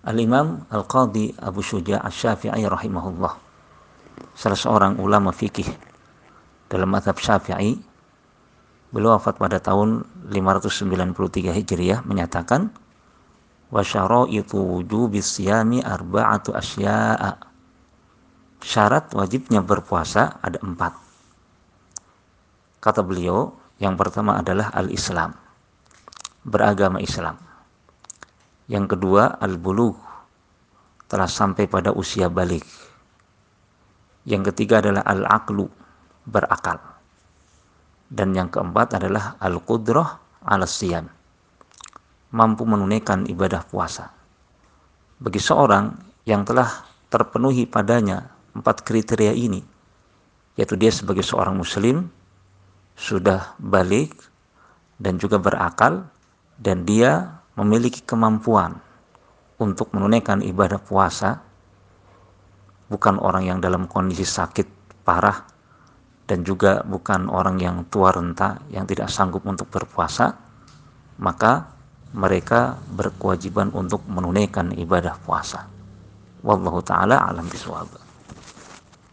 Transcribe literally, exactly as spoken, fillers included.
Al-Imam Al-Qadhi Abu Syuja' Asy-Syafi'i rahimahullah, salah seorang ulama fikih dalam mazhab Syafi'i, beliau wafat pada tahun lima ratus sembilan puluh tiga Hijriah, menyatakan wa syara'itu wujubis siyami arba'atu asya'a. Syarat wajibnya berpuasa ada empat. Kata beliau, yang pertama adalah al-Islam, beragama Islam. Yang kedua, al-bulugh, telah sampai pada usia balik. Yang ketiga adalah al-aqlu, berakal. Dan yang keempat adalah al-qudrah ala siyam, mampu menunaikan ibadah puasa. Bagi seorang yang telah terpenuhi padanya empat kriteria ini, yaitu dia sebagai seorang muslim, sudah balik dan juga berakal, dan dia memiliki kemampuan untuk menunaikan ibadah puasa, bukan orang yang dalam kondisi sakit parah, dan juga bukan orang yang tua renta yang tidak sanggup untuk berpuasa, maka mereka berkewajiban untuk menunaikan ibadah puasa. Wallahu ta'ala alam bisawab.